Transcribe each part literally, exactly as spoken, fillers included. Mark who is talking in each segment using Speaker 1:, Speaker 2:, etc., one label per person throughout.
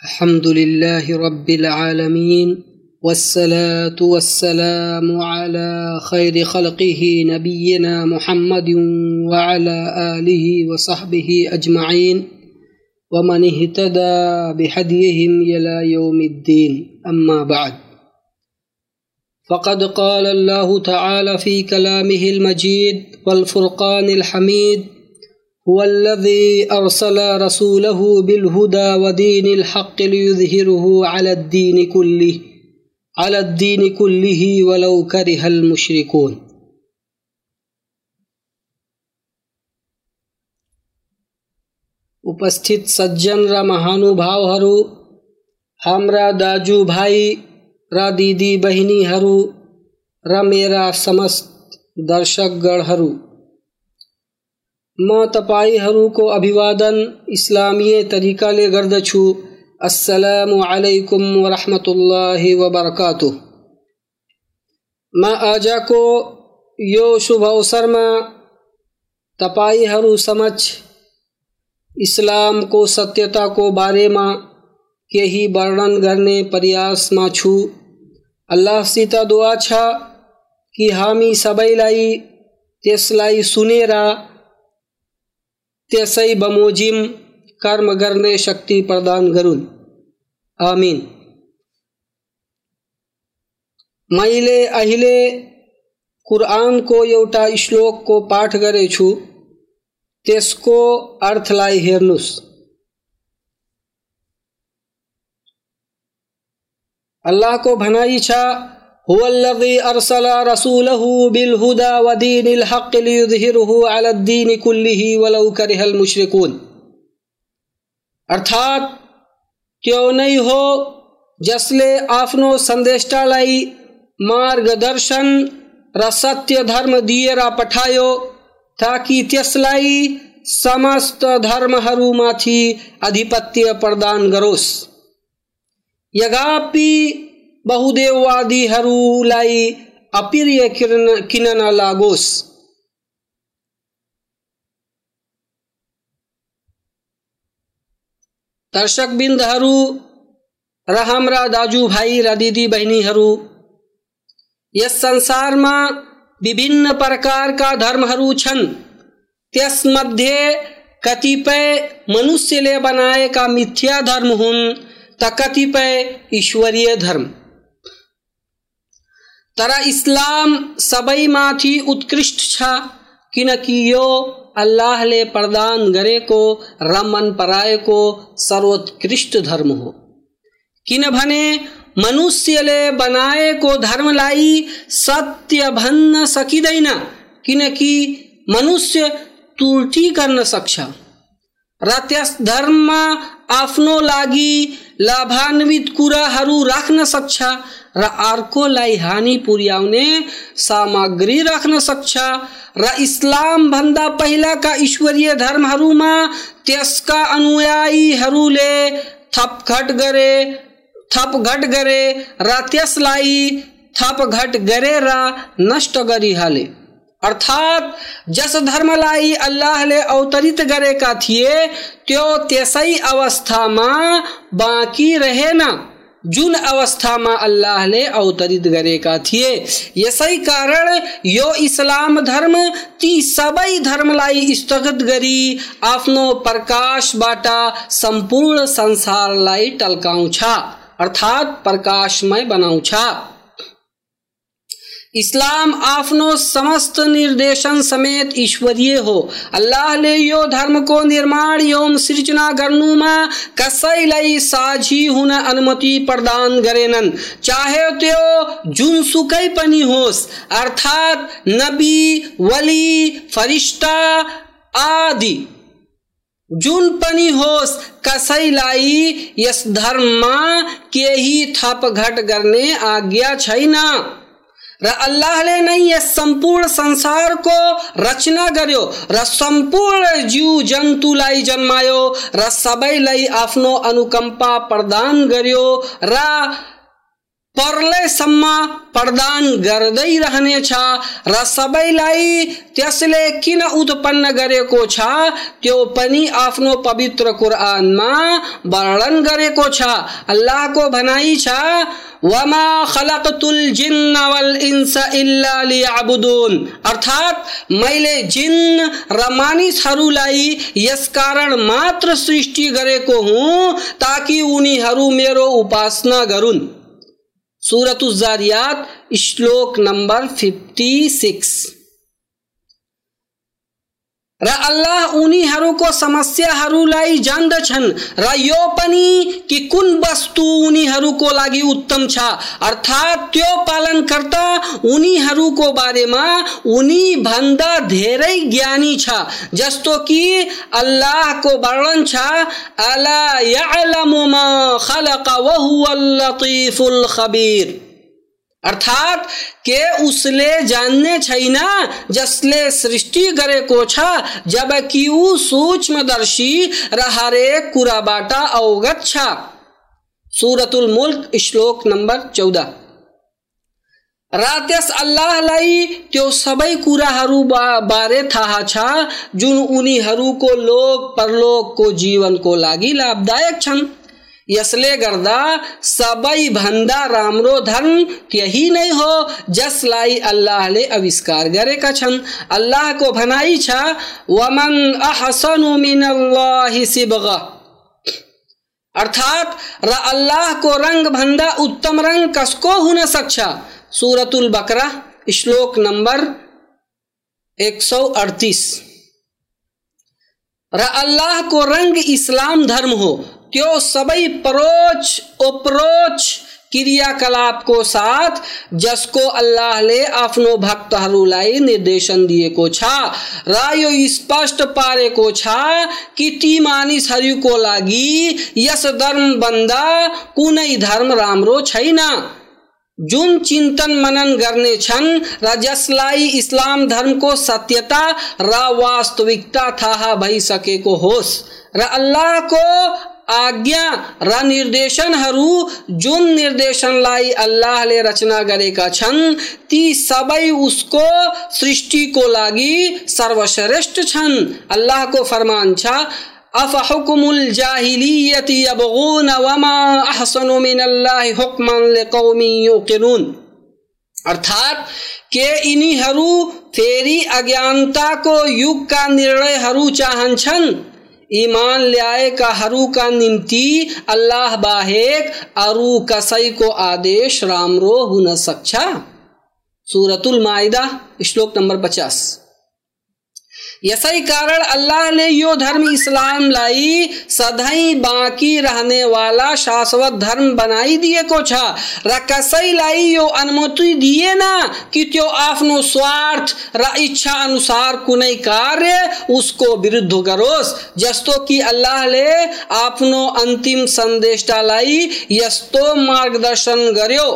Speaker 1: अल्हम्दुलिल्लाहि रब्बिल आलमीन वस्सलातु वस्सलामु अला खैरि खल्क़िही नबिय्यिना मुहम्मदिन व अला आलिहि व सहबिहि अजमईन व मन इहतदा बिहदियहिम इला यौमिद्दीन अम्मा बअद फ़क़द क़ाल अल्लाहु तआला फ़ी कलामिहिल मजीद वल फ़ुरक़ानिल हमीद हुवल्लज़ी अरसला रसूलहु बिलहुदा व दीनिल हक़्क़ि लियुज़हिरहु अलद्दीनि कुल्लिहि अलद्दीनि कुल्लिहि वलौ करिहल मुश्रिकून। उपस्थित सज्जन र महानुभावहरू, हाम्रा दाजुभाइ र दिदी बहिनीहरू र मेरा समस्त दर्शकगणहरू, म तपाईहरूको अभिवादन इस्लामीय तरिकाले गर्दछु। अस्सलामु अलैकुम व रहमतुल्लाहि व बरकातुह। म आजको यो शुभ अवसरमा तपाईहरू समक्ष इस्लामको सत्यताको बारेमा केही वर्णन गर्ने प्रयासमा छु। अल्लाहसित दुआ छ कि हामी सबैलाई त्यसलाई सुनेर त्यसै बमोजिम कर्म गर्ने शक्ति प्रदान गरून्। आमीन। मैले अहिले कुरानको एउटा श्लोकको पाठ गरेछु, त्यसको अर्थलाई हेर्नुस्। अल्लाहको भनाइ छ, हुवल्लज़ी अरसला रसूलहु बिलहुदा व दीनिल हक़्क़ि लियुज़हिरहु अलद्दीनि कुल्लिहि वलौ करिहल मुश्रिकून। अर्थात त्यो नै हो जसले आफ्नो सन्देष्टालाई मार्गदर्शन र सत्य धर्म दिएर पठायो ताकि त्यसलाई समस्त धर्महरूमाथि अधिपत्य प्रदान गरोस्। यद्यपि बहुदेववादीहरूलाई अप्रिय किन नलागोस्। दर्शकबिन्दहरू र हाम्रा दाजुभाइ र दिदी बहिनीहरू, यस संसारमा विभिन्न प्रकारका धर्महरू छन्। त्यसमध्ये कतिपय मनुष्यले बनाएका मिथ्या धर्म हुन् त कतिपय ईश्वरीय धर्म। तर इस्लाम सबैमाथि उत्कृष्ट छ, किनकि यो अल्लाहले प्रदान गरेको र मन पराएको सर्वोत्कृष्ट धर्म हो। किनभने मनुष्यले बनाएको धर्मलाई सत्य भन्न सकिँदैन, किनकि मनुष्य त्रुटि गर्न सक्छ र त्यस धर्ममा आफ्नो लागि लाभान्वित कुराहरू राख्न सक्छ र अर्कोलाई हानि पुर्याउने सामग्री राख्न सक्छ। र इस्लाम भन्दा पहिलाका ईश्वरीय धर्महरूमा त्यसका अनुयायीहरूले थपघट गरे थपघट गरे र त्यसलाई थपघट गरेर नष्ट गरिहाले। अर्थात जस धर्मलाई अल्लाहले अवतरित गरेका थिए त्यो त्यसै अवस्थामा बाँकी रहेन जुन अवस्थामा अल्लाहले अवतरित गरेका थिए। यसै कारण यो इस्लाम धर्म ती सबै धर्मलाई स्थगित गरी आफ्नो प्रकाशबाट सम्पूर्ण संसारलाई टल्काउँछ, अर्थात प्रकाशमय बनाउँछ। इस्लाम आफ्नो समस्त निर्देशन समेत ईश्वरीय हो। अल्लाहले यो धर्मको निर्माण एवं सृजना गर्नुमा कसैलाई साझी हुन अनुमति प्रदान गरेनन्, चाहे त्यो जुनसुकै पनि होस्, अर्थात नबी, वली, फरिश्ता आदि जुन पनि होस्, कसैलाई यस धर्ममा केही थपघट गर्ने आज्ञा छैन। र अल्लाहले नै यस सम्पूर्ण संसारको रचना गर्यो र सम्पूर्ण जीव जन्तुलाई जन्मायो र सबैलाई आफ्नो अनुकम्पा प्रदान गर्यो र परले सम्मा प्रदान गर्दै रहने छ र सबैलाई त्यसले किन उत्पन्न गरेको छ त्यो पनि आफ्नो पवित्र कुरानमा वर्णन गरेको छ। अल्लाहको भनाइ छ वमा खलकतुल जिन्न वल इंस इल्ला लियअबुदुन, अर्थात मैले जिन र मानिसहरूलाई यसकारण मात्र सृष्टि गरेको हुँ ताकि उनीहरू मेरो उपासना गरून्। सूरतुज जारियात श्लोक नंबर छप्पन। र अल्लाह उनीहरूको समस्याहरूलाई जान्दछन् र यो पनि कि कुन वस्तु उनीहरूको लागि उत्तम छ, अर्थात त्यो पालनकर्ता उनीहरूको बारेमा उनी भन्दा धेरै ज्ञानी छ। जस्तो कि अल्लाहको वर्णन छ अला यअलमु मा खलक व हुवल लतीफुल खबीर, अर्थात के उसले जान्ने छैन जसले सृष्टि गरेको छ जबकि ऊ सूक्ष्मदर्शी र हरेक कुराबाट अवगत छ। सूरतुल मुल्क श्लोक नंबर चौदह। र त्यस अल्लाहलाई त्यो सबै कुराहरू बारे थाहा छ जुन उनीहरूको लोक परलोकको जीवनको लागि लाभदायक छन्। यसले गर्दा सबै भन्दा राम्रो धर्म त्यही नै हो जसलाई अल्लाहले आविष्कार गरेका छन्। अल्लाहको भनाइ छ वमन अहसनु मिनल्लाहि सिबगा, अर्थात र अल्लाहको रंग भन्दा उत्तम रंग कसको हुन सक्छ। सूरतुल बकरा श्लोक नंबर एक सौ अड़तीस। र अल्लाहको रंग इस्लाम धर्म हो, त्यो सबै परोच उपरोच क्रियाकलापको साथ जसको अल्लाहले आफ्नो भक्तहरूलाई निर्देशन दिएको छ र यो स्पष्ट पारेको छ कि ती मानिसहरूको लागि यस धर्म भन्दा कुनै धर्म राम्रो छैन जुन चिन्तन मनन गर्ने छन् र जसलाई इस्लाम धर्मको सत्यता र वास्तविकता थाहा भइसकेको होस् र अल्लाहको आज्ञा र निर्देशनहरू जुन निर्देशनलाई अल्लाहले रचना गरेका छन् ती सबै उसको सृष्टिको लागि सर्वश्रेष्ठ छन्। अल्लाहको फरमान छ अफहुकुमुल जाहिलियति यबगून वमा अहसनु मिनल्लाहि हुक्मन लिकौमि युकिनून, अर्थात के यिनीहरू फेरि अज्ञानताको युगका निर्णयहरू चाहन्छन्। ईमान ल्याएकाहरूका निम्ति अल्लाह बाहेक अरू कसैको आदेश राम्रो हुन सक्छ। सूरतुल माइदा श्लोक नंबर पचास। यसै कारण अल्लाहले यो धर्म इस्लामलाई सधैं बाँकी रहने वाला शाश्वत धर्म बनाइदिएको छ र कसैलाई यो अनुमति दिएन कि त्यो आफ्नो स्वार्थ र इच्छा अनुसार कुनै कार्य उसको विरुद्ध गरोस्। जस्तो कि अल्लाहले आफ्नो अन्तिम सन्देशतालाई यस्तो मार्गदर्शन गर्यो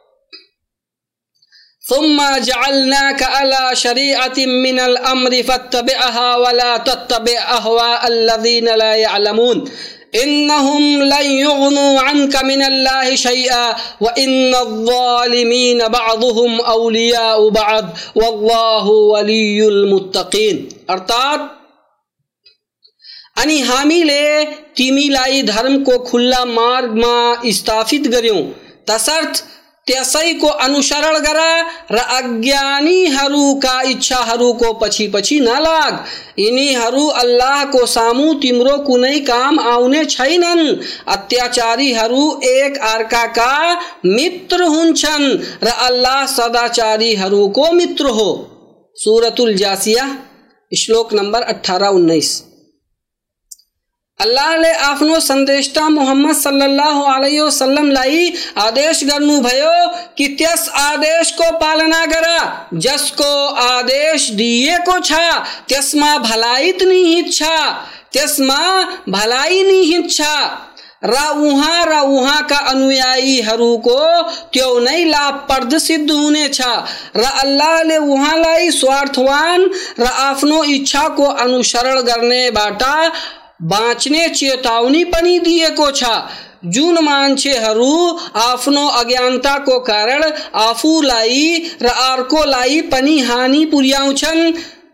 Speaker 1: ثم جعلناك على شريعة من الأمر فاتبعها ولا تتبع أهواء الذين لا يعلمون إنهم لن يغنوا عنك من الله شيئا وإن الظالمين بعضهم أولياء بعض والله ولي المتقين, अर्थात अनि हामीले तिमीलाई धर्मको खुल्ला मार्गमा स्थापित गर्यौं तसर्थ त्यसैको अनुसरण गर र अज्ञानीहरूका इच्छाहरूको पछि पछि नलाग। यिनीहरू अल्लाहको सामु तिम्रो कुनै काम आउने छैनन्। अत्याचारीहरू एक अर्काका मित्र हुन्छन् र अल्लाह सदाचारीहरूको मित्र हो। सूरतुल जासिया श्लोक नंबर अठारह उन्नीस। अल्लाहले आफ्नो सन्देशता मुहम्मद सल्लल्लाहु अलैहि वसल्लमलाई आदेश गर्नुभयो कि त्यस आदेशको पालना गर जसको आदेश दिएको छ त्यसमा भलाइ निहित छ त्यसमा भलाइ निहित छ र उहाँ र उहाँका अनुयायीहरूको त्यो नै लाभप्रद सिद्ध हुनेछ र अल्लाहले उहाँलाई स्वार्थवान र आफ्नो इच्छाको अनुसरण गर्नेबाट बाँच्ने चेतावनी पनि दिएको छ। जुन मान्छेहरू आफ्नो अज्ञानताको कारण आफूलाई र अर्कोलाई पनि हानि पुर्याउँछन्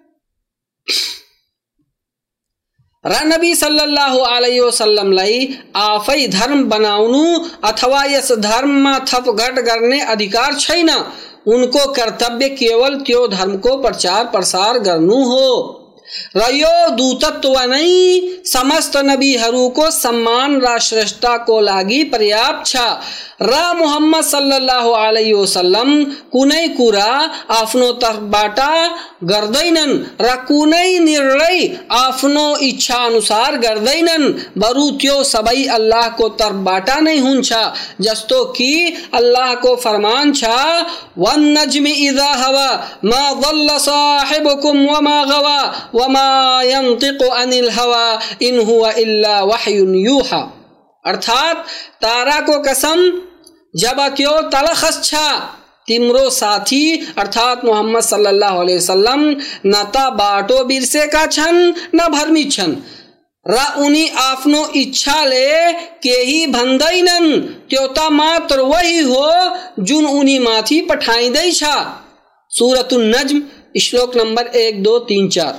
Speaker 1: र नबी सल्लल्लाहु अलैहि वसल्लमलाई आफै धर्म बनाउनु अथवा यस धर्ममा थपघट गर्ने अधिकार छैन। उनको कर्तव्य केवल त्यो धर्मको प्रचार प्रसार गर्नु हो र यो दूतत्व नै समस्त नबीहरूको सम्मान र श्रेष्ठताको लागि पर्याप्त छ र मुहम्मद सल्लल्लाहु अलैहि वसल्लम कुनै कुरा आफ्नो तर्फबाट गर्दैनन् र कुनै निर्णय आफ्नो इच्छा अनुसार गर्दैनन्, बरु त्यो सबै अल्लाहको तर्फबाट नै हुन्छ। जस्तो कि अल्लाहको फरमान छ, वन नज्मी इज़ा हवा मा ضل साहिबुकुम वमा गवा वमा यंतिकु अनिल हवा इन हुवा इल्ला वह्युन यूहा। अर्थात तारा को कसम जब त्यो तलखस छ, तिम्रो साथी अर्थात मोहम्मद सल्लल्लाहु अलैहि वसल्लम न त बाटो बिर्सेका छन् न भ्रमित छन् र उनी आफ्नो इच्छाले केही भन्दैनन्, त्यो त मात्र वही हो जुन उनी माथि पठाइदैछ। सूरतुन नज्म श्लोक नंबर एक दो तीन चार।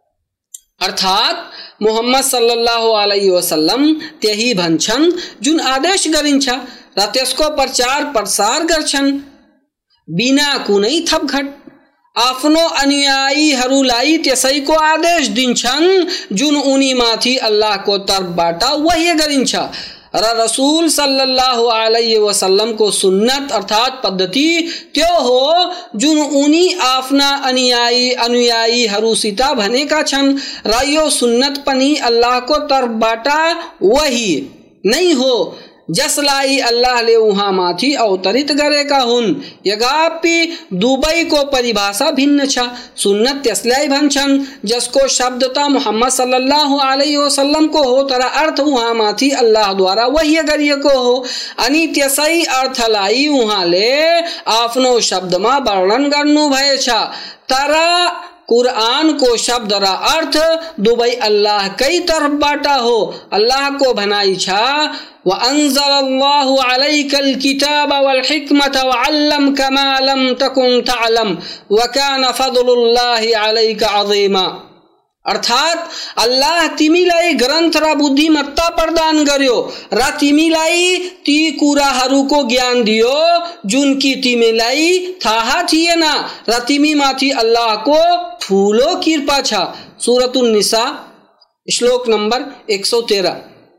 Speaker 1: अर्थात मोहम्मद सल्लल्लाहु अलैहि वसल्लम त्यही भन्छन् जुन आदेश गरिन्छ र त्यसको प्रचार प्रसार गर्छन् बिना कुनै थपघट। आफ्नो अनुयायीहरूलाई त्यसैको आदेश दिन्छन् जुन उनी माथि अल्लाहको तर्फबाट वही गरिन्छ र रसूल सल्लल्लाहु अलैहि वसल्लम को सुन्नत अर्थात पद्धति त्यो हो जुन उनी आफ्ना अनुयायी अनुयायीहरूसित भनेका छन् र यो सुन्नत पनि अल्लाहको तर्फबाट वही नै हो जसलाई अल्लाहले उहाँ माथि अवतरित गरेका हुन्। यद्यपि दुवैको परिभाषा भिन्न छ। सुन्नत त्यसलाई भन्छन् जसको शब्द त मुहम्मद सल्लल्लाहु अलैहि वसल्लम को हो तर अर्थ उहाँ माथि अल्लाहद्वारा वही गरिएको हो, अनि त्यसै अर्थलाई उहाँले आफ्नो शब्दमा वर्णन गर्नु भएछ। तर कुरान को शब्द र अर्थ दुवै अल्लाह कै तर्फबाट हो। अल्लाह को भनाइ छ, व अंज़लल्लाहु अलैकल किताब वल हिकमत व अल्लमक मा लम तकुन तअलम व कान फदलुल्लाहि अलैका अज़ीमा। अर्थात अल्लाह तिमीलाई ग्रन्थ र बुद्धिमत्ता प्रदान गर्यो र तिमीलाई ती कुराहरूको ज्ञान दियो जुन कि तिमीलाई थाहा थिएन र तिमी माथि अल्लाहको ठूलो कृपा छ। सूरतुन निसा श्लोक नंबर एक सौ तेरह।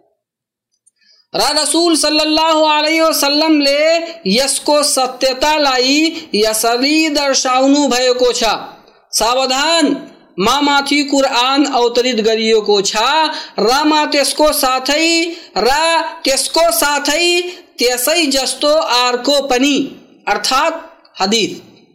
Speaker 1: र रसूल सल्लल्लाहु अलैहि वसल्लमले यसको सत्यतालाई यसरी दर्शाउनु भएको छ, सावधान मा माथि कुरान अवतरित गरिएको छ र मा त्यसको साथै र त्यसको साथै त्यसै जस्तो अर्को पनि अर्थात हदीस।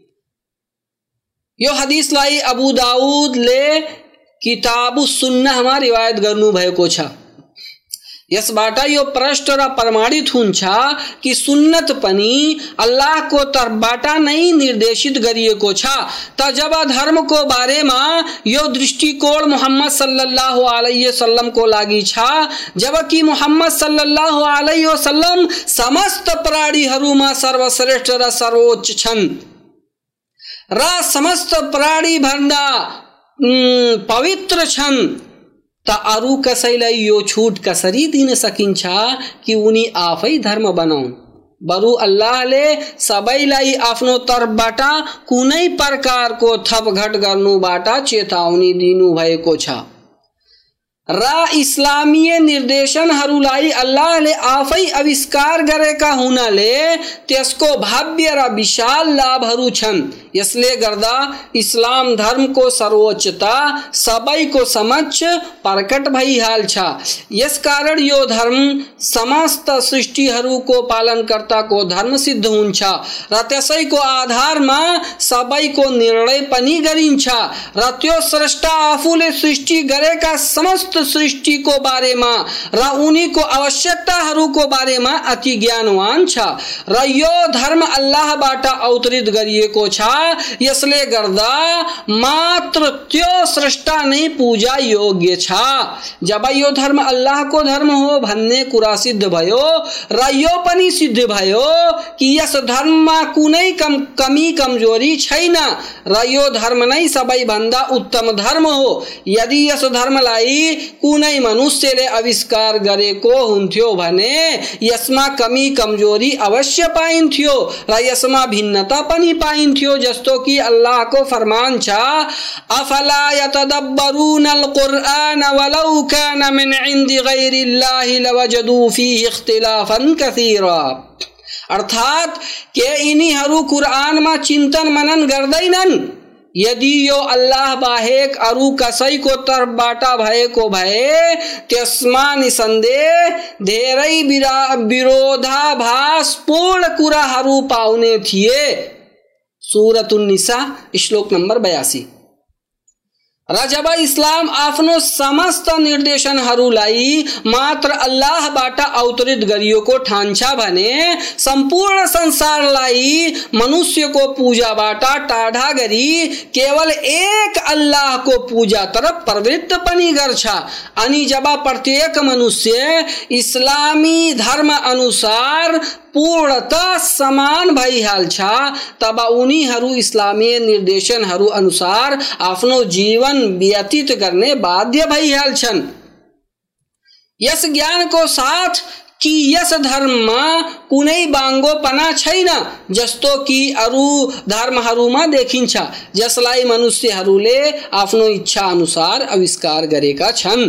Speaker 1: यो हदीसलाई अबू दाऊदले किताबुस सुन्नहमा रिवायत गर्नु भएको छ। यसबाट यो प्रष्ट र प्रमाणित हुन्छ कि सुन्नत पनि अल्लाहको तर्फबाट नै निर्देशित गरिएको छ। त जब धर्मको बारेमा यो दृष्टिकोण मुहम्मद सल्लल्लाहु अलैहि वसल्लम को लागि छ, जबकि मुहम्मद सल्लल्लाहु अलैहि वसल्लम समस्त प्राणीहरूमा सर्वश्रेष्ठ र सर्वोच्च छन् र समस्त प्राणी भन्दा पवित्र छन्, त अरू कसैलाई यो छूट कसरी दिन सकिन्छ कि उनी आफै धर्म बनाउन्। बरु अल्लाहले सबैलाई आफ्नो तर्फबाट कुनै प्रकारको थपघट गर्नुबाट चेतावनी दिनु भएको छ र इस्लामीय निर्देशनहरूलाई अल्लाहले आफै आविष्कार गरेका हुनाले त्यसको भव्य र विशाल लाभहरू छन्। यसले गर्दा इस्लाम धर्मको सर्वोच्चता सबैको समक्ष प्रकट भइहाल्छ। यसकारण यो धर्म समस्त सृष्टिहरूको पालनकर्ताको धर्म सिद्ध हुन्छ र त्यसैको आधारमा सबैको निर्णय पनि गरिन्छ र त्यो स्रष्टा आफूले सृष्टि गरेका समस्त सृष्टिको बारेमा र उनीको आवश्यकताहरूको बारेमा अति ज्ञानवान छ र यो धर्म अल्लाहबाट अवतरित गरिएको छ यसले गर्दा मात्र त्यो स्रष्टा नै पूजा योग्य छ। जब यो धर्म अल्लाहको धर्म हो भन्ने कुरा सिद्ध भयो र यो पनि सिद्ध भयो कि यस धर्ममा कुनै कम कमी कमजोरी छैन र यो धर्म नै सबैभन्दा उत्तम धर्म हो। यदि यस धर्मलाई कुनै मनुष्यले आविष्कार गरेको हुन्थ्यो भने यसमा कमी कमजोरी अवश्य पाइन्थ्यो र यसमा भिन्नता पनि पाइन्थ्यो। जस्तो कि अल्लाहको फरमान छ, अफला यतदब्बरूनल कुरआन वलौ कान मिन इन्दी गैरिल्लाहि लवजदू फीहि इख्तिलाफन कसीरा। अर्थात के यिनीहरू कुरआनमा चिन्तन मनन गर्दैनन्? यदि यो अल्लाह बाहेक अरू कसैको तर्फबाट भएको भए त्यसमा निसन्देह धेरै विरोधाभासपूर्ण कुराहरू पाउने थिए। सूरतुन निसा श्लोक नंबर बयासी। र जब इस्लाम आफ्नो समस्त निर्देशनहरूलाई मात्र अल्लाहबाट अवतरित गरिएको ठान्छ भने सम्पूर्ण संसारलाई मनुष्यको पूजाबाट टाढा गरी केवल एक अल्लाहको पूजा तरफ प्रवृत्त पनि गर्छ। अनि जब प्रत्येक मनुष्य इस्लामी धर्म अनुसार पूर्णतः समान भइहाल्छ तब उनीहरू इस्लामीय निर्देशनहरू अनुसार आफ्नो जीवन व्यतीत गर्ने बाध्य भइहाल्छन्। यस ज्ञानको साथ कि यस धर्ममा कुनै बाङ्गोपना छैन जस्तो कि अरू धर्महरूमा देखिन्छ जसलाई मनुष्यहरूले आफ्नो इच्छा अनुसार आविष्कार गरेका छन्।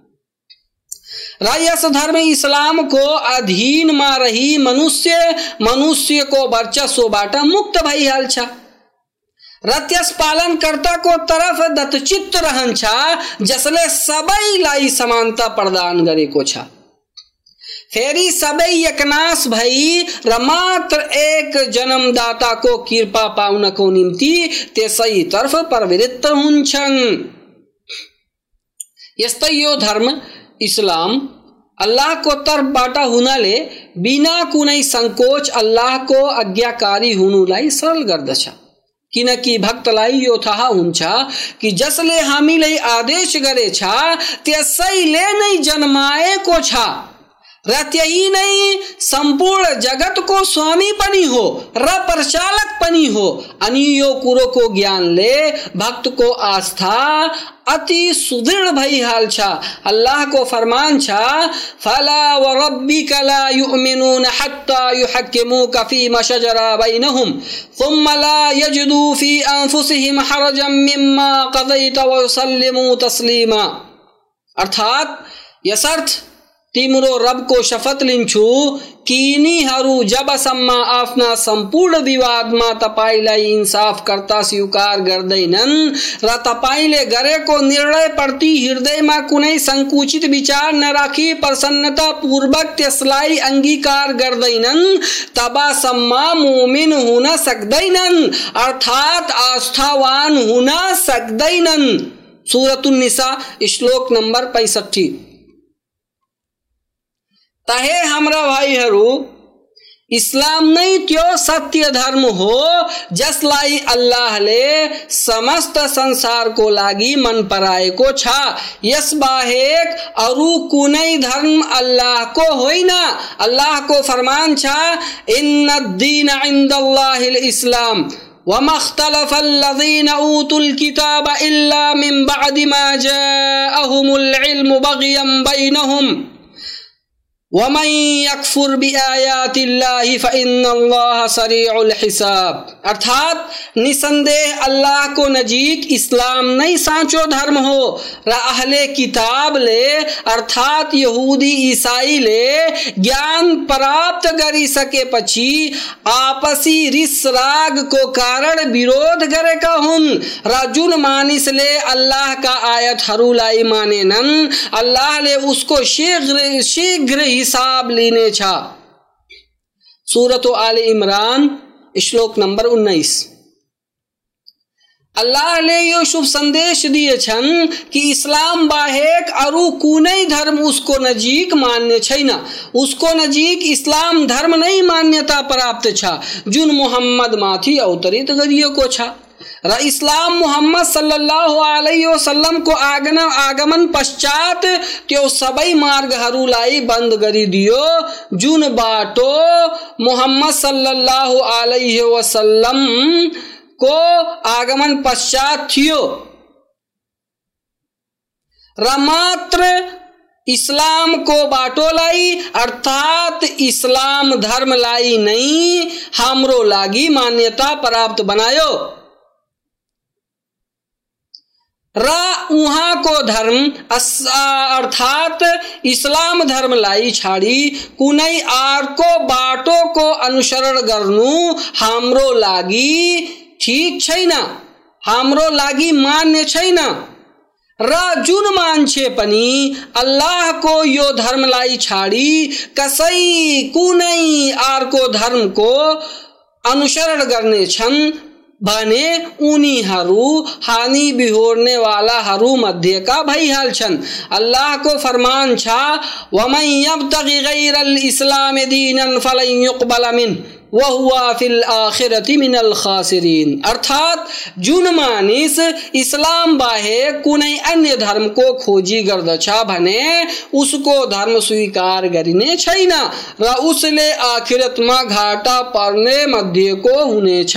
Speaker 1: र यस धर्म इस्लामको अधीनमा रही मनुष्य मनुष्यको वर्चस्वबाट मुक्त भइहाल्छ र त्यस पालनकर्ताको तर्फ दत्तचित्त रहन्छ जसले सबैलाई समानता प्रदान गरेको छ। फेरि सबै एकनाश भई र मात्र एक जन्मदाताको कृपा पाउनको निम्ति त्यसैतर्फ प्रवृत्त हुन्छन्। यस्तै यो धर्म इस्लाम अल्लाहको तर्फबाट हुनाले बिना कुनै संकोच अल्लाहको आज्ञाकारी हुनुलाई सरल गर्दछ। किनकि भक्तलाई यो थाहा हुन्छ कि जसले हामीलाई आदेश गरेछ त्यसैले नै जन्माएको छ र त्यही नै सम्पूर्ण जगतको स्वामी पनि हो र प्रचालक पनि हो। अनि यो कुरोको ज्ञानले भक्तको आस्था अति सुदृढ भइहाल्छ। अल्लाहको फरमान छ, फला वरब्बिका ला युमिनून हत्ता युहक्किमूका फीमा शजरा बैनहुम थुम्मा ला यजिदू फी अनफुसिहिम हरजन मिम्मा क़ज़ैत व युसल्लिमू तस्लीमा। अर्थात यसर्थ तिम्रो रबको शपथ लिन्छु कि यिनीहरू जबसम्म आफ्ना सम्पूर्ण विवादमा तपाईलाई इन्साफकर्ता स्वीकार गर्दैनन् र तपाईले गरेको निर्णयप्रति हृदयमा कुनै संकुचित विचार नराखी प्रसन्नता पूर्वक त्यसलाई अंगीकार गर्दैनन् तबसम्म मुमिन हुन सक्दैनन् अर्थात आस्थावान हुन सक्दैनन्। सूरतुन निसा श्लोक नंबर पैंसठी। तहे हाम्रा भाइहरू इस्लाम नै त्यो सत्य धर्म हो जसलाई अल्लाहले समस्त संसारको लागि मन पराएको छ। यस बाहेक अरू कुनै धर्म अल्लाहको होइन। अल्लाहको फरमान छ, इन्नद्दीन इन्दल्लाहिल इस्लाम वमा इख्तलफल लज़ीना ऊतुल किताब इल्ला मिन बअदि मा जाअहुमुल इल्मु बग़यन बैनहुम वमन यकफुर बिआयातिल्लाहि फइन्नल्लाह सरीउल हिसाब। अर्थात निसंदेह अल्लाह को नजीक इस्लाम नै साँचो धर्म हो र अहले किताबले अर्थात यहूदी ईसाईले ज्ञान प्राप्त गरिसकेपछि आपसी रिस रागको कारण विरोध गरेका हुन् र जुन मानिसले अल्लाहका आयतहरूलाई मानेनन् अल्लाहले उसको शीघ्र शीघ्र हिसाब लेने छा। सूरत आले इमरान श्लोक नंबर उन्नीस। अल्लाहले यो शुभ संदेश दिए छन् कि इस्लाम बाहेक अरू कुनै धर्म उसको नजिक मान्य छैन। उसको नजिक इस्लाम धर्म नै मान्यता प्राप्त छ जुन मोहम्मद माथि अवतरित गरिएको छ। र इस्लाम मोहम्मद सल्लल्लाहु अलैहि वसल्लम को आगमन पश्चात त्यो सबै मार्गहरूलाई बन्द गरिदियो जुन बाटो मोहम्मद सल्लल्लाहु अलैहि वसल्लम को आगमन पश्चात थियो र मात्र इस्लाम को बाटोलाई अर्थात इस्लाम धर्मलाई नै हाम्रो लागि मान्यता प्राप्त बनायो र उहाँको धर्म अर्थात इस्लाम धर्मलाई छाडी कुनै अर्को बाटोको अनुसरण गर्नु हाम्रो लागि ठीक छैन, हाम्रो लागि मान्य छैन। र जुन मान्छे पनि अल्लाहको यो धर्मलाई छाडी कसै कुनै अर्को धर्मको अनुसरण गर्नेछन् भने उनीहरू हानि बिहोर्ने वालाहरू मध्येका भइहाल्छन्। अल्लाहको फरमान छ वमन यब्तगी गैरल इस्लाम दीनन फलन युक़बल मिन्हु वहुवा फिल आखिरति मिनल खासिरीन। अर्थात जुन मानिस इस्लाम बाहेक कुनै अन्य धर्मको खोजी गर्दछ भने उसको धर्म स्वीकार गरिने छैन र उसले आखिरतमा घाटा पर्ने मध्येको हुनेछ।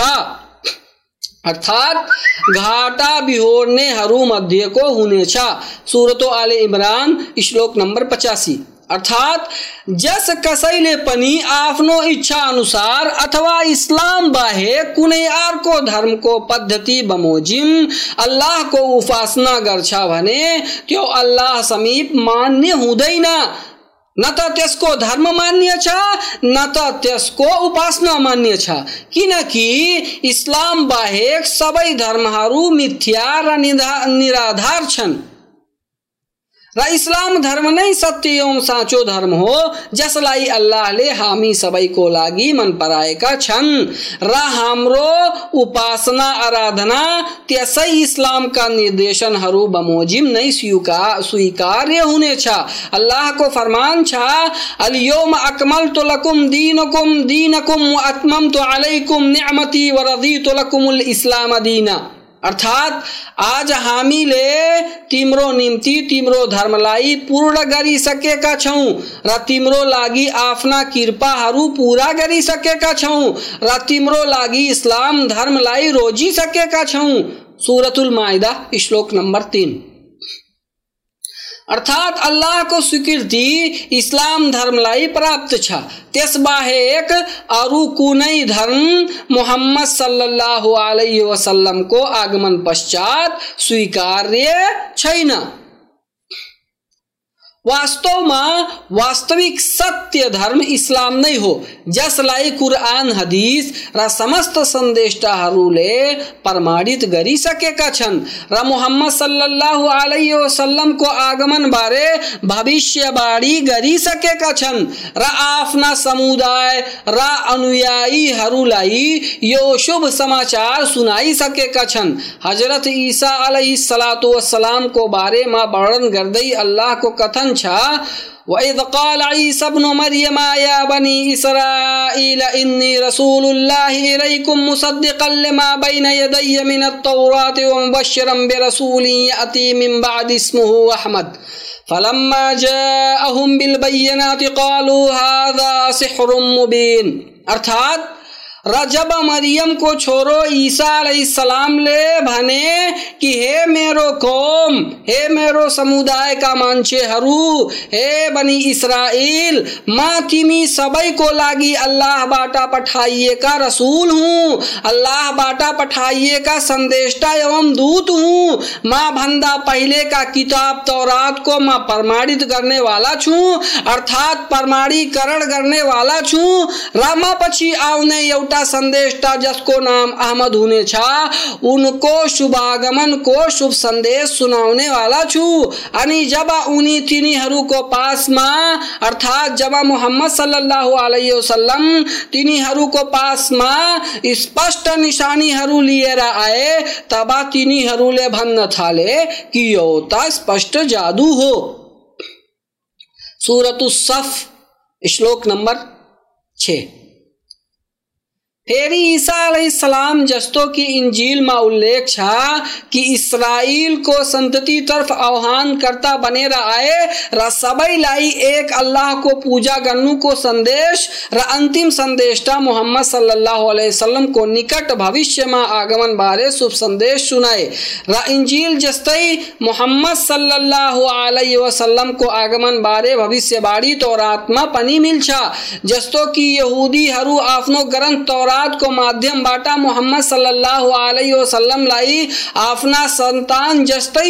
Speaker 1: अर्थात घाटा बिहोर्नेहरू मध्येको हुनेछ। सूरतो आले इमरान श्लोक नंबर पचासी। अर्थात जस कसैले पनि आफ्नो इच्छा अनुसार अथवा इस्लाम बाहेक कुनै अर्को धर्मको पद्धति बमोजिम अल्लाहको उपासना गर्छ भने त्यो अल्लाह समीप मान्य हुँदैन। न त त्यसको धर्म मान्य छ न त त्यसको उपासना मान्य छ, किनकि इस्लाम बाहेक सबै धर्महरू मिथ्या र निराधार छन् र इस्लाम धर्म नै सत्य एवं साँचो धर्म हो जसलाई अल्लाहले हामी सबैको लागि मन पराएका छन् र हाम्रो उपासना आराधना त्यसै इस्लामका निर्देशनहरू बमोजिम नै स्वीकार्य हुनेछ। अल्लाहको फरमान छ अल-यौम अकमलतु लकुम दीनकुम दीनकुम व अतममतु अलैकुम निअमती व रदीतु लकुमुल इस्लाम दीना। अर्थात आज हामीले तिम्रो निम्ति तिम्रो धर्मलाई पूर्ण गरिसकेका छौं र तिम्रो लागि आफ्ना कृपाहरू पूरा गरिसकेका छौं र तिम्रो लागि इस्लाम धर्मलाई रोजिसकेका छौं। सूरतुल माइदा श्लोक नंबर तीन। अर्थात अल्लाह को स्वीकृति इस्लाम धर्मलाई प्राप्त छ। त्यसबाहेक अरू कुनै धर्म मोहम्मद सल्लल्लाहु अलैहि वसल्लम को आगमन पश्चात स्वीकार्य छैन। वास्तवमा वास्तविक सत्य धर्म इस्लाम नै हो जसलाई कुरान हदीस र समस्त सन्देशताहरूले प्रमाणित गरिसकेका छन् र मोहम्मद सल्लल्लाहु अलैहि वसल्लम को आगमन बारे भविष्यवाणी गरिसकेका छन् र आफ्ना समुदाय र अनुयायीहरूलाई यो शुभ समाचार सुनाइसकेका छन्। हजरत ईसा अलैहिस्सलातु वस्सलाम को बारेमा वर्णन गर्दै अल्लाह को कथन वइज़ क़ाल ईसा इब्नु मरियम या बनी इसराईल इन्नी रसूलुल्लाहि इलैकुम मुसद्दिक़न लिमा बैन यदय्य मिनत तौरात व मुबश्शिरन बिरसूलिन यअती मिन बअदि इस्मुहु अहमद फलम्मा जाअहुम बिल बय्यिनाति क़ालू हाज़ा सिह्रुम मुबीन। अर्थात र जब मरियम को छोरो ईसा अलैहिस्सलाम ले भने कि हे मेरो कौम, हे मेरो समुदाय का मान्छेहरू, हे बनी इस्राइल, म तिमी सबैको लागि अल्लाहबाट पठाइएका रसूल हुँ, अल्लाहबाट पठाइएका संदेष्टा एवं दूत हुँ। म भन्दा पहिलेका किताब तौरात को म प्रमाणित गर्ने वाला छु, अर्थात प्रमाणीकरण गर्ने वाला छु र म पछि आउने एउटा बाटा संदेशटा जिसको नाम अहमद होने छा उनको शुभागमन को शुभ संदेश सुनाउने वाला छु। अनि जब उनी तिनीहरूको पासमा अर्थात जब मोहम्मद सल्लल्लाहु अलैहि वसल्लम तिनीहरूको पासमा स्पष्ट निशानीहरू लिएर आए तब तिनीहरूले भन्न थाले कि यो त स्पष्ट जादू हो। सूरतुस सफ श्लोक नंबर छः। फेरि ईसा अलैहिस्सलाम जस्तो कि इंजील में उल्लेख छा कि इस्राइल को संतति तरफ आह्वान करता बनेर आए र सबैलाई एक अल्लाह को पूजा गर्नु को संदेश र अंतिम संदेशटा मोहम्मद सल्लल्लाहु अलैहि वसल्लम को निकट भविष्य में आगमन बारे शुभ संदेश सुनाए र इंजील जस्तै मोहम्मद सल्लल्लाहु अलैहि वसल्लम को आगमन बारे भविष्यवाणी तौरातमा पनि मिल्छ। जस्तो कि यहुदीहरू आफ्नो ग्रन्थ तौरात को माध्यम बाटा मोहम्मद सल्लल्लाहु अलैहि वसल्लम लाई आफ्ना संतान जस्तै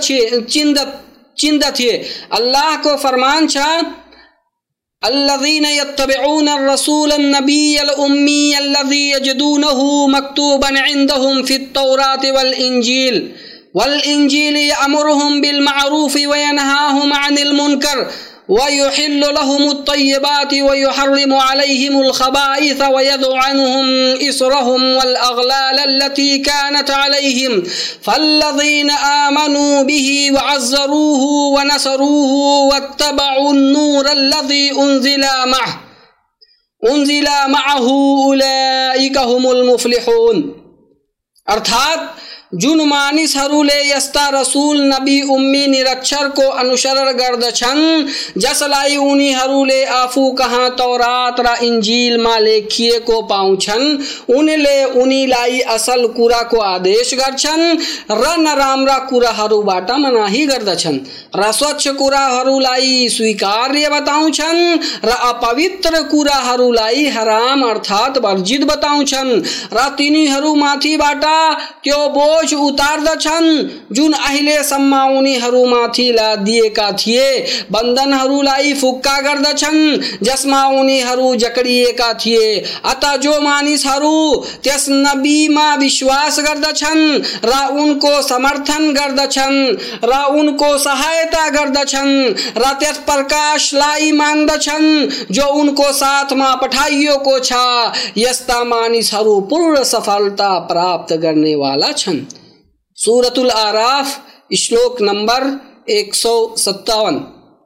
Speaker 1: चिन्दथे। अल्लाह को फरमान छ अल्लज़ीना यत्तबिऊन अर्रसूल अन्नबिय्यल उम्मी अल्लज़ी यजिदूनहु मक्तूबन इंदहुम फित तौरात वल इंजील वल इंजील यअमुरुहुम बिल मअरूफ व यनहाहुम अनिल मुनकर वयुहिल्लु लहुमुत तय्यिबाति वयुहर्रिमु अलैहिमुल खबाइथ वयदउ अन्हुम इसरहुम वल अगलाल अल्लती कानत अलैहिम फल्लज़ीना आमनू बिही वअज़्ज़रूहु वनसरूहु वत्तबउन नूर अल्लज़ी उन्ज़िला मअहु उन्ज़िला मअहु उलाइका हुमुल मुफ्लिहून। अर्थात जुन मानिसहरूले यस्ता रसूल नबी उम्मी निरक्षर को अनुसरण गर्दछन् जसलाई उनीहरूले आफू कहाँ तौरात र इन्जिलमा लेखिएको पाउँछन् उनले उनीलाई असल कुराको आदेश गर्छन् र नराम्रा कुराहरूबाट मनाही गर्दछन् र स्वच्छ कुराहरूलाई स्वीकार्य बताउँछन् र अपवित्र कुराहरूलाई हराम अर्थात वर्जित बताउँछन् र तिनीहरूमाथिबाट त्यो बोझ उतार्दछन् जुन अहिलेसम्म उनीहरूमाथि लादिएका थिए, बन्धनहरूलाई फुक्का गर्दछन् जसमा उनीहरू जकडिएका थिए। अतः जो मानिसहरू त्यस नबीमा विश्वास गर्दछन् र उनको समर्थन गर्दछन् र उनको सहायता गर्दछन् र त्यस प्रकाशलाई मान्दछन् जो उनको साथमा पठाइएको छ, यस्ता मानिसहरू पूर्ण सफलता प्राप्त गर्ने वाला छन्। सूरतुल आराफ श्लोक नंबर एक सौ सत्तावन।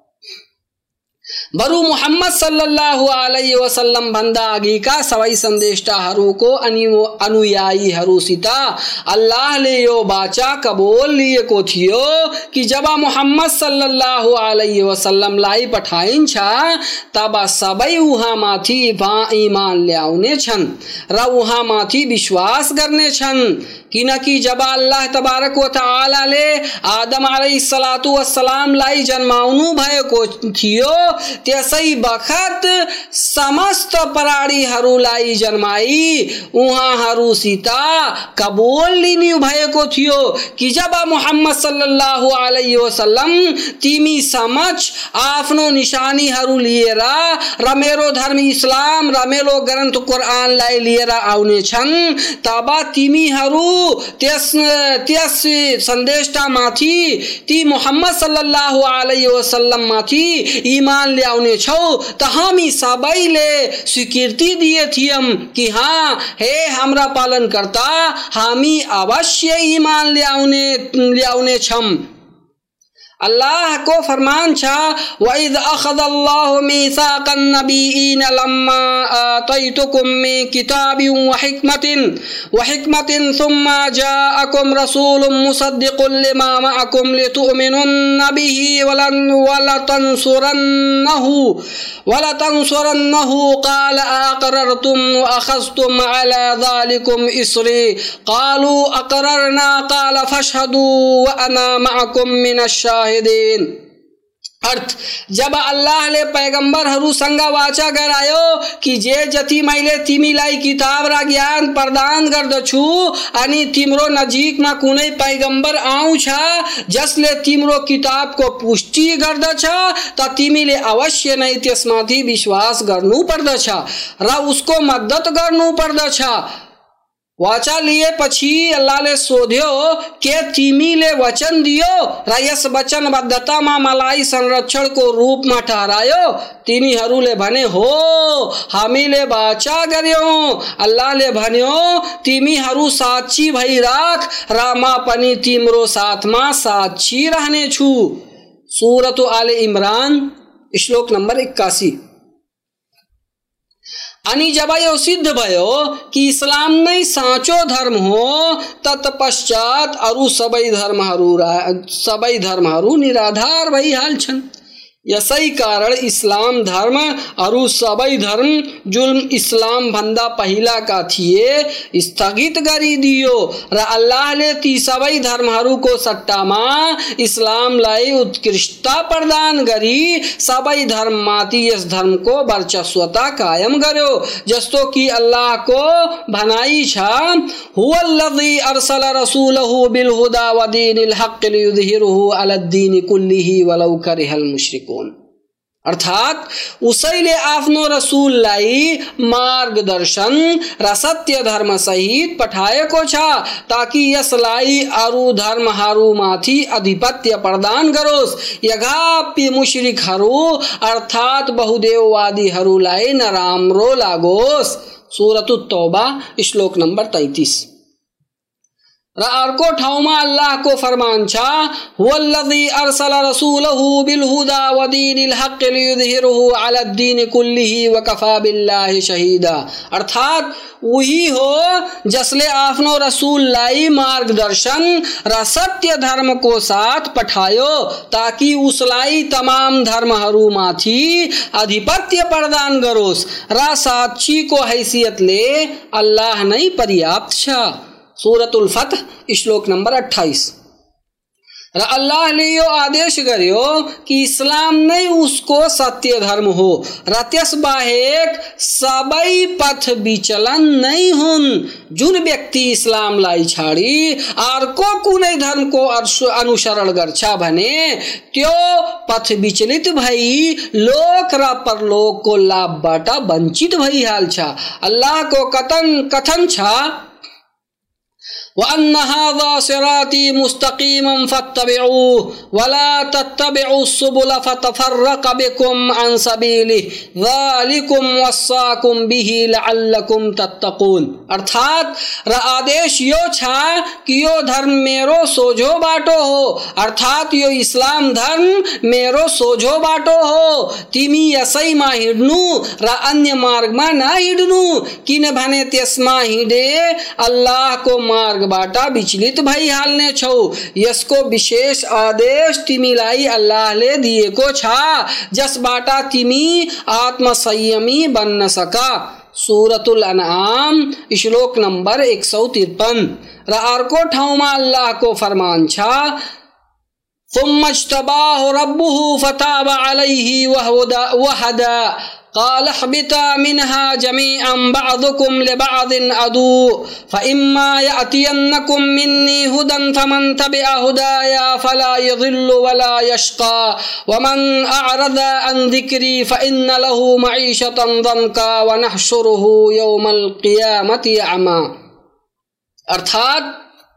Speaker 1: बरु मुहम्मद सल्लल्लाहु अलैहि वसल्लम भन्दा अघिका सबै सन्देशताहरूको अनुयायीहरूसित अल्लाहले यो बाचा कबोल लिएको थियो कि जब मुहम्मद सल्लल्लाहु अलैहि वसल्लमलाई पठाइन्छ तब सबै उहाँमाथि ईमान ल्याउने छन् र उहाँमाथि विश्वास गर्ने छन्। किनकि जब अल्लाह तबारक व तआलाले आदम अलैहिस्सलातु वस्सलामलाई जन्माउनु भएको थियो त्यसै बखत समस्त प्राणीहरूलाई जन्माई उहाँहरूसित कबोल लिनु भएको थियो कि जब मुहम्मद सल्लल्लाहु अलैहि वसल्लम तिमी समक्ष आफ्नो निशानीहरू लिएर र मेरो धर्म इस्लाम र मेरो ग्रन्थ कुरानलाई लिएर आउने छन् तब तिमीहरू त्यस त्यस सन्देशता माथि ती मुहम्मद सल्लल्लाहु अलैहि वसल्लम माथि ईमान ल्याउने छौ त हामी सबैले स्वीकृति दिए थियौं कि हाँ हे हाम्रा पालनकर्ता हामी अवश्य ईमान ल्याउने ल्याउने छौं। अल्लाह को फरमान छा वइद अखदल्लाहु मीसाकन नबीईन लम्मा आतैतुकुम मिन किताबिन व हिकमतिन व हिकमतिन सुम्मा जाअकुम रसूलुम मुसद्दिकुल लिमा मअकुम लितुमिनुन बिही वलतंसुरन्नहु वलतंसुरन्नहु क़ाल अक़ररतुम व अख़ज़्तुम अला ज़ालिकुम इसरी क़ालू अक़ररना क़ाल फशहदू व अना मअकुम मिनश शाहिदीन। अर्थ जब अल्लाह ले पैगंबर हरू संगा वाचा गरायो कि जे जति मैले तिमीलाई किताब र ज्ञान प्रदान गर्दछु अनि तिम्रो नजिकमा कुनै पैगंबर आउँछ जसले तिम्रो किताबको पुष्टि गर्दछ त तिमीले अवश्य नै त्यसमाथि विश्वास गर्नु पर्दछ र उसको मद्दत गर्नु पर्दछ। वाचा लिए पछि अल्लाहले सोध्यो के तिमीले वचन दियो र यस वचनबद्धतामा मलाई संरक्षणको रूपमा ठहरायो? तिनीहरूले भने हो, हामीले वाचा गर्यौं। अल्लाहले भन्यो तिमीहरू साक्षी भइराख र म पनि तिम्रो साथमा साक्षी रहनेछु। सूरत आले इमरान श्लोक नंबर इक्यासी। अनि जब यो सिद्ध भयो कि इस्लाम नै साँचो धर्म हो तत्पश्चात अरू सबै धर्महरू सबै धर्महरू निराधार भइहाल्छन्। यसै कारण इस्लाम धर्म अरू सबै धर्म जुन इस्लाम भन्दा पहिलाका थिए स्थगित गरिदियो र अल्लाहले ती सबै धर्महरूको सट्टामा इस्लामलाई उत्कृष्टता प्रदान गरी सबै धर्ममाथि यस धर्मको वर्चस्वता कायम गर्यो। जस्तो कि अल्लाहको भनाइ छ, हुवल्लज़ी अर्सल रसूलहु बिलहुदा व दीनिल हक़ लियुज़हिरहु अलद्दीनि कुल्लिहि वलौ करिहल मुश्रिकून। अर्थात उसैले आफ्नो रसूललाई मार्गदर्शन र सत्य धर्म सहित पठाएको छ ताकि यसलाई अरू धर्महरूमाथि आधिपत्य प्रदान गरोस्, यद्यपि मुश्रिकहरू अर्थात बहुदेववादीहरूलाई नराम्रो लागोस्। सूरत तौबा श्लोक नंबर तैंतीस। र अर्को ठाउँमा अल्लाहको फरमान छ, हुवल्लज़ी अर्सल रसूलहु बिलहुदा व दीनिल हक़ लियुज़हिरहु अलद्दीनि कुल्लिहि व कफा बिल्लाहि शहीदा। अर्थात वही हो जसले आफ्नो रसूललाई मार्गदर्शन र सत्य धर्मको साथ पठायो ताकि उसलाई तमाम धर्महरूमाथि आधिपत्य प्रदान गरोस् र साक्षीको हैसियतले अल्लाह नै पर्याप्त छ। सूरतुल फतह श्लोक नंबर अट्ठाईस। र अल्लाहले यो आदेश गर्यो कि इस्लाम नै उसको सत्य धर्म हो र त्यस बाहेक सबै पथ विचलन नै हुन्। जुन व्यक्ति इस्लामलाई छाडी अर्को कुनै धर्मको अनुसरण गर्छ भने त्यो पथ विचलित भई लोक र परलोकको लाभबाट वञ्चित भइहाल्छ। अल्लाहको कथन कथन छ, वअन्न हाज़ा सिराती मुस्तक़ीमन फत्तबिऊहु वला तत्तबिउस सुबुल फतफर्रक़ बिकुम अन सबीलिहि ज़ालिकुम वस्साकुम बिही लअल्लकुम तत्तक़ून। अर्थात र आदेश यो छ कि यो धर्म मेरो सोझो बाटो हो, अर्थात यो इस्लाम धर्म मेरो सोझो बाटो हो। तिमी यसैमा हिँड्नु र अन्य मार्गमा नहिँड्नु, किनभने त्यसमा हिँडे अल्लाहको मार्ग बाटा विचलित भइहाल्ने छौ। यसको विशेष आदेश तिमीलाई अल्लाहले दिएको छ जसबाट तिमी आत्मसंयमी बन्न सका। सूरतुल अनआम श्लोक नंबर एक सौ तिरपन। र अर्को ठाउँमा अल्लाहको फरमान छ, सुम्मा इज्तबाहु रब्बुहु फताब अलैहि वहदा क़ाल इहबिता मिन्हा जमीअन बअदुकुम लिबअदिन अदू फइम्मा यअतियन्नकुम मिन्नी हुदन फमन तबिअ हुदाया फला यज़िल्लु वला यश्क़ा वमन अअरद अन ज़िक्री फइन्न लहु मईशतन ज़न्का वनहशुरुहु यौमल क़ियामति अमा। अर्थात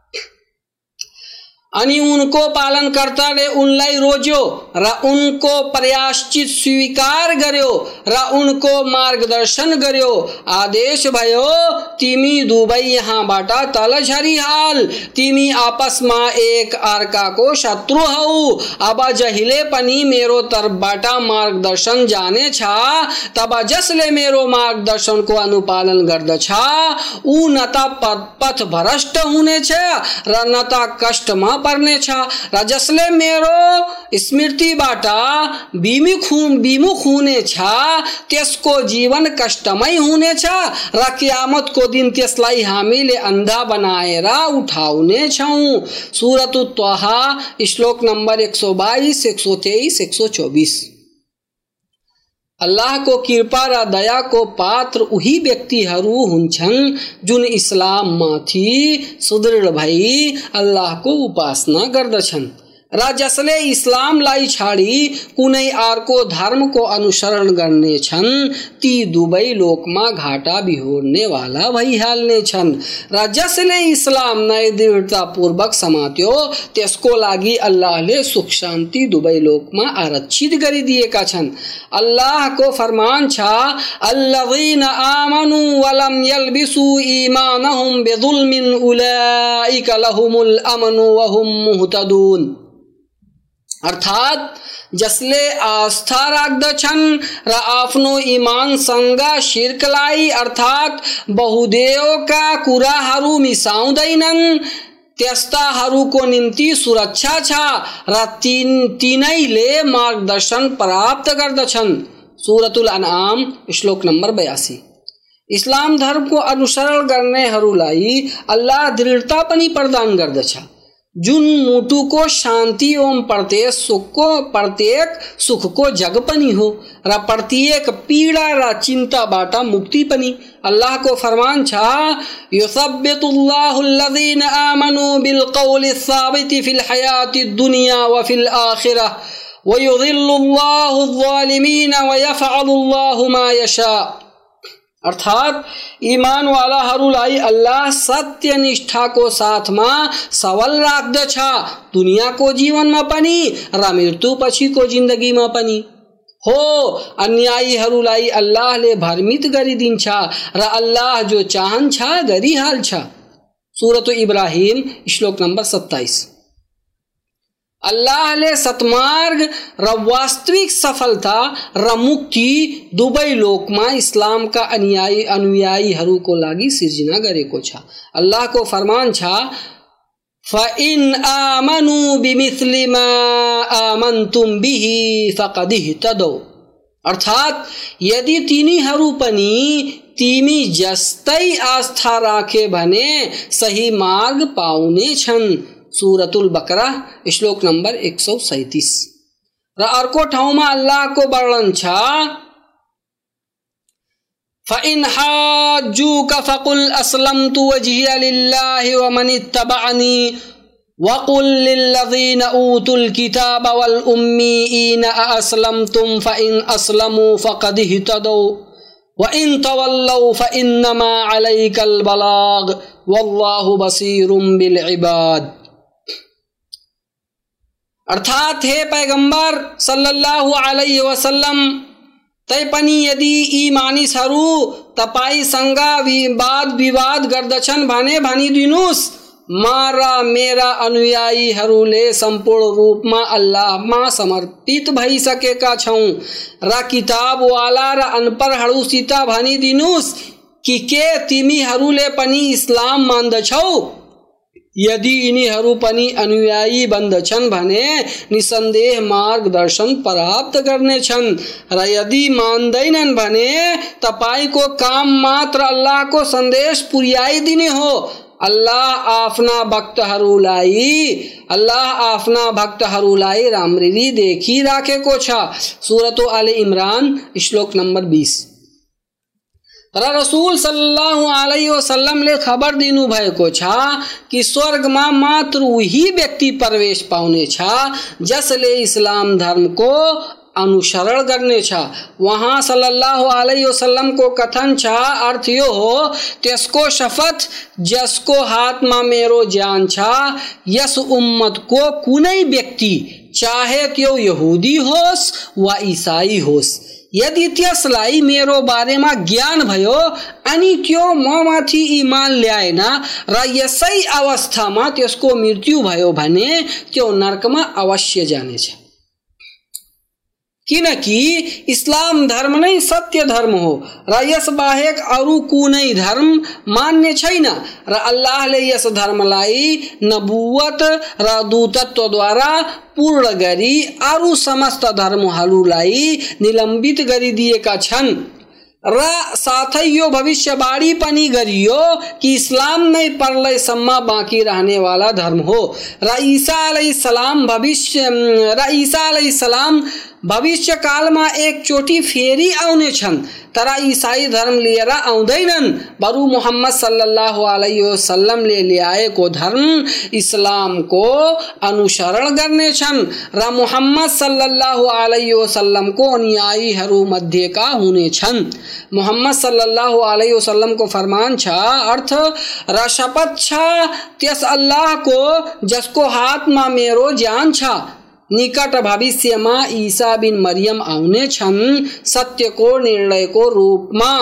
Speaker 1: अनि उनको पालनकर्ताले उनलाई रोज्यो र उनको प्रयाश्चित स्वीकार गर्यो र उनको मार्गदर्शन गर्यो। आदेश भयो, तिमी दुवै यहाँबाट तल झरिहाल, तिमी आपसमा एक अर्काको शत्रु हौ। अब जहिले पनि मेरो तर्फबाट मार्गदर्शन जानेछ, तब जसले मेरो मार्गदर्शनको अनुपालन गर्दछ ऊ न त पथ भ्रष्ट हुनेछ र न त कष्टमा पर्ने छ र जसले मेरो स्मृतिबाट विमुख विमुख हुने छ त्यसको जीवन कष्टमय हुनेछ र कियामतको दिन त्यसलाई हामीले अन्धा बनाएर उठाउने छौं। सूरत त्वाहा श्लोक नंबर एक सौ बाईस, एक सौ तेईस, एक सौ चौबीस। अल्लाह को कृपा र दया को पात्र उही व्यक्तिहरू हुन्छन् जुन इस्लाममाथि सुदृढ भई अल्लाह को उपासना गर्दछन् र जसले इस्लामलाई छाडी कुनै अर्को धर्मको अनुसरण गर्नेछन् ती दुवै लोकमा घाटा बिहोर्ने वाला भइहाल्नेछन् र जसले इस्लामलाई दृढतापूर्वक समात्यो त्यसको लागि अल्लाहले सुख शान्ति दुवै लोकमा आरक्षित गरिदिएका छन्। अल्लाहको फरमान छ अल्लज़ीना आमनु वलम यल्बिसु ईमानहुम बिजुल्मिन उलाइका लहुमुल अमनु वहुम मुहतदून। अर्थात जसले आस्था राख्दछन् र आफ्नो ईमानसँग शिर्कलाई अर्थात बहुदेवका कुराहरू मिसाउँदैनन् त्यस्ताहरूको निम्ति सुरक्षा छ र तीन तीनैले मार्गदर्शन प्राप्त गर्दछन्। सूरतुल अनआम श्लोक नंबर बयासी। इस्लाम धर्म को अनुसरण गर्नेहरूलाई अल्लाह दृढता पनि प्रदान गर्दछ जुन मुटुको शान्ति एवं प्रत्येक सुखको प्रत्येक सुखको जग पनि हो र प्रत्येक पीडा र चिन्ताबाट मुक्ति पनि। अल्लाह को फरमान छ युसब्बितुल्लाहु अल्लज़ीना आमनु बिलकौलि साबिति फिल हयाति दुनिया व फिल आखिरह व युज़िल्लुल्लाहु ज़ालिमीन व यफ़अलुल्लाहु मा यशा। अर्थात ईमान वालाहरूलाई अल्लाह सत्य निष्ठाको साथमा सबल राख्दछ दुनियाको जीवनमा पनि र मृत्यु पछिको जिन्दगीमा पनि। हो अन्यायीहरूलाई अल्लाहले भ्रमित गरिदिन्छ र अल्लाह जो चाहन्छ गरिहाल्छ। सूरत इब्राहिम श्लोक नंबर सत्ताईस। अल्लाहले सत्मार्ग र वास्तविक सफलता र मुक्ति दुवै लोकमा इस्लामका अनुयायी अनुयायीहरूको लागि सिर्जना गरेको छ। अल्लाह को फरमान छ फ़इन आमनु बिमिस्लि मा आमन्तुम बिही फ़क़द इह्तदौ। अर्थात यदि तिनीहरू पनि तिमी जस्तै आस्था राखे भने सही मार्ग पाउने छन्। सूरतुल बकरा श्लोक नंबर एक सौ सैंतीस। र अर्को ठाउँमा अल्लाह को वर्णन छ फ़इन हाज्जुका फ़क़ुल अस्लमतु वज्हिया लिल्लाहि व मन इत्तबअनी वक़ुल लिल्लज़ीना ऊतुल किताब वल उम्मीईना अस्लमतुम फ़इन अस्लमू फ़क़द इह्तदौ व इन तवल्लौ फ़इन्नमा अलैकल बलाग वल्लाहु बसीरुम बिल इबाद। अर्थात हे पैगंबर सल्लल्लाहु अलैहि वसल्लम तै पनि यदि यी मानिसहरू तपाईसँग वाद विवाद गर्दछन् भने भनिदिनुस् म र मेरा अनुयायीहरूले सम्पूर्ण रूपमा अल्लाहमा समर्पित भइसकेका छौं र किताबवाला र अनपढहरूसित भनिदिनुस् कि के तिमीहरूले पनि इस्लाम मान्दछौ। यदि यिनीहरू पनि अनुयायी बन्दछन् भने निसन्देह मार्गदर्शन प्राप्त गर्नेछन् र यदि मान्दैनन् भने तपाईको काम मात्र अल्लाहको सन्देश पुर्याइदिने हो। अल्लाह आफ्ना भक्तहरूलाई अल्लाह आफ्ना भक्तहरूलाई राम्ररी देखिराखेको छ। सूरत आले इमरान श्लोक नंबर बीस। तर रसूल सल्लल्लाहु अलैहि वसल्लमले खबर दिनु भएको छ कि स्वर्गमा मात्र उही व्यक्ति प्रवेश पाउने छ जसले इस्लाम धर्मको अनुसरण गर्ने छ। वहाँ सल्लल्लाहु अलैहि वसल्लम को कथन छ अर्थ यो हो त्यसको शपथ जसको हातमा मेरो ज्यान छ यस उम्मतको कुनै व्यक्ति चाहे त्यो यहुदी होस् वा ईसाई होस् यदि त्यसलाई मेरो बारेमा ज्ञान भयो अनि त्यो ममाथि ईमान ल्याएन र यसै अवस्थामा त्यसको मृत्यु भयो भने त्यो नरकमा अवश्य जानेछ। किनकि इस्लाम धर्म नै सत्य धर्म हो र यस बाहेक अरू कुनै धर्म मान्य छैन र अल्लाहले यस धर्मलाई नबुवत र दूतत्वद्वारा पूर्ण गरी अरू समस्त धर्महरूलाई निलम्बित गरिदिएका छन् र साथै यो भविष्यवाणी पनि गरियो कि इस्लाम नै परलयसम्म बाँकी रहने वाला धर्म हो र ईसा अलैहिस्सलाम भविष्य र ईसा अलैहिस्सलाम भविष्य कालमा एकचोटि फेरि आउने छन् तर ईसाई धर्म लिएर आउँदैनन् बरु मुहम्मद सल्लल्लाहु अलैहि वसल्लमले ल्याएको धर्म इस्लामको अनुसरण गर्नेछन् र मुहम्मद सल्लल्लाहु अलैहि वसल्लमको अनुयायीहरू मध्येका हुनेछन्। मुहम्मद सल्लल्लाहु अलैहि वसल्लमको फरमान छ, अर्थ र शपथ छ त्यस अल्लाहको जसको हातमा मेरो ज्यान छ, निकट भविष्यमा ईसा बिन मरियम आउने छन् सत्यको निर्णयको रूपमा।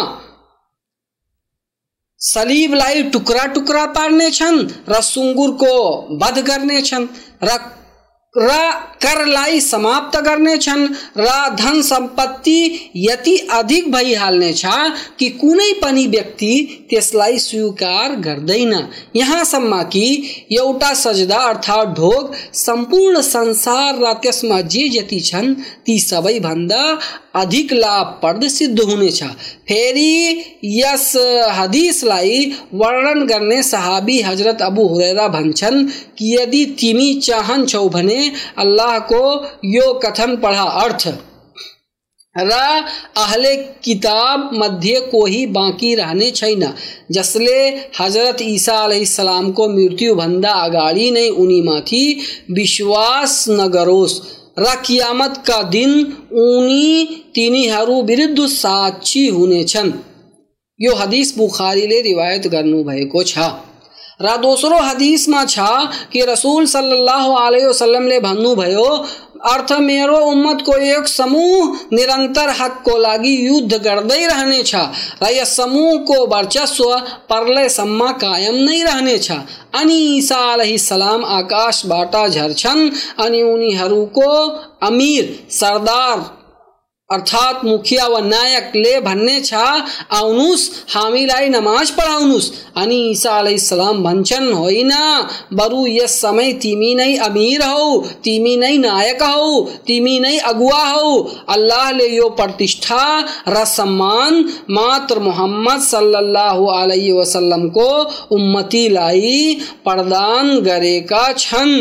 Speaker 1: सलीबलाई टुक्रा टुक्रा पार्ने छन् र सुँगुरको वध गर्ने छन् र र करलाई समाप्त गर्ने छन् र धन सम्पत्ति यति अधिक भइहाल्ने छ कि कुनै पनि व्यक्ति त्यसलाई स्वीकार गर्दैन, यहाँसम्म कि एउटा सजदा अर्थात् ढोग सम्पूर्ण संसार र त्यसमा जे जति छन् ती सबैभन्दा अधिक लाभप्रद सिद्ध हुनेछ। फेरि यस हदिसलाई वर्णन गर्ने सहाबी हजरत अबू हुरैरा भन्छन् कि यदि तिमी चाहन्छौ भने अल्लाहको यो कथन पढ, अर्थ र अहले किताब मध्ये कोही बाँकी रहने छैन जसले हजरत ईसा अलैहिस्सलामको मृत्युभन्दा अगाडि नै उनीमाथि विश्वास नगरोस् र कियामतका दिन उनी तिनीहरू विरुद्ध साक्षी हुनेछन्। यो हदीस बुखारीले रिवायत गर्नुभएको छ र दोस्रो हदीसमा छ कि रसूल सल्लल्लाहु अलैहि वसल्लमले भन्नुभयो, अर्थ मेरो उम्मतको एक समूह निरन्तर हकको लागि युद्ध गर्दै रहनेछ र यस समूहको वर्चस्व परलयसम्म कायम नै रहनेछ। अनि ईसा अलैहिस्सलाम आकाशबाट झर्छन् अनि उनीहरूको अमीर सरदार अर्थात मुखिया व नायकले भन्ने छ, आउनुस् हामीलाई नमाज पढाउनुस्। अनि ईसा अलैहिस्सलाम भन्छन्, होइन, बरु यस समय तिमी नै अमीर हौ, तिमी नै नायक हौ, तिमी नै अगुवा हौ। अल्लाहले यो प्रतिष्ठा र सम्मान मात्र मुहम्मद सल्लल्लाहु अलैहि वसल्लमको उम्मतीलाई प्रदान गरेका छन्।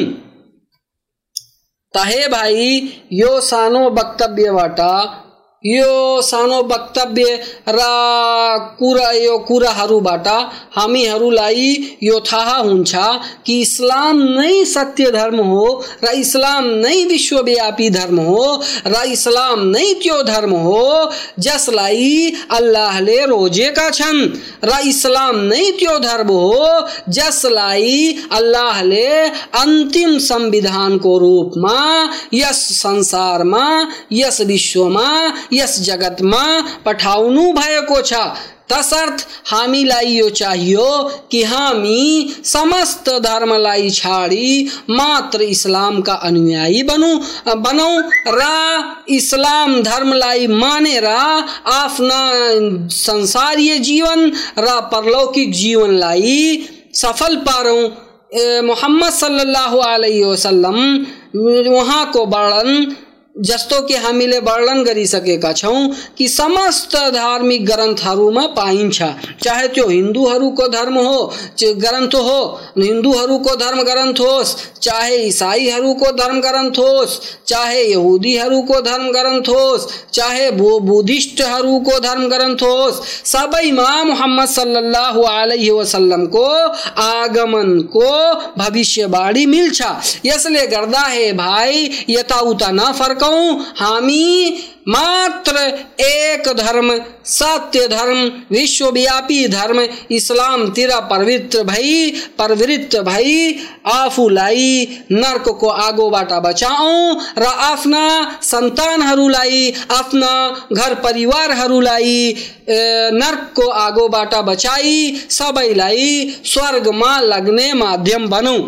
Speaker 1: तहे भाइ यो सानो वक्तव्यबाट यो सानो वक्तव्य र कुरा यो कुराहरूबाट हामीहरूलाई यो थाहा हुन्छ कि इस्लाम नै सत्य धर्म हो र इस्लाम नै विश्वव्यापी धर्म हो र इस्लाम नै त्यो धर्म हो जसलाई अल्लाहले रोजेका छन् र इस्लाम नै त्यो धर्म हो जसलाई अल्लाहले अन्तिम संविधानको रूपमा यस संसारमा यस विश्वमा यस जगतमा पठाउनु भएको छ। तसर्थ हामीलाई यो चाहियो कि हामी समस्त धर्मलाई छाडी मात्र इस्लामका अनुयायी बनौं बनौं र इस्लाम धर्मलाई मानेर आफ्ना संसारीय जीवन र परलौकिक जीवनलाई सफल पारौं। मोहम्मद सल्लल्लाहु अलैहि वसल्लम उहाँको वर्णन जस्तो कि हामीले वर्णन गरिसकेका छौं कि समस्त धार्मिक ग्रन्थहरूमा पाइन्छ, चाहे त्यो हिन्दूहरूको धर्म हो ग्रन्थ हो हिन्दूहरूको धर्म ग्रन्थ होस्, चाहे ईसाईहरूको धर्म ग्रन्थ होस्, चाहे यहुदीहरूको धर्म ग्रन्थ होस्, चाहे बुद्धिस्टहरूको धर्म ग्रन्थ होस्, सबैमा मुहम्मद सल्लल्लाहु अलैहि वसल्लमको आगमनको भविष्यवाणी मिल्छ। यसले गर्दा हे भाइ यताउता नफर्कौं, हामी मात्र एक धर्म सत्य धर्म विश्वव्यापी धर्म इस्लामतिर पवित्र भई प्रवृत्त भई आफूलाई नर्कको आगोबाट बचाऊं र आफ्ना सन्तानहरूलाई आफ्ना घर परिवारहरूलाई नर्कको आगोबाट बचाई सबैलाई स्वर्गमा लग्ने माध्यम बनौं।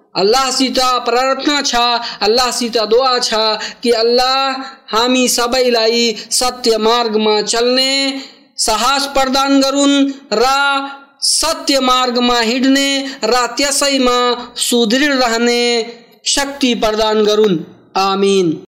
Speaker 1: अल्लाहसित प्रार्थना छ, अल्लाहसित दुआ छ कि अल्लाह हामी सबैलाई सत्य मार्गमा चल्ने साहस प्रदान गरून् र सत्य मार्गमा हिँड्ने र त्यसैमा सुदृढ रहने शक्ति प्रदान गरून्। आमीन।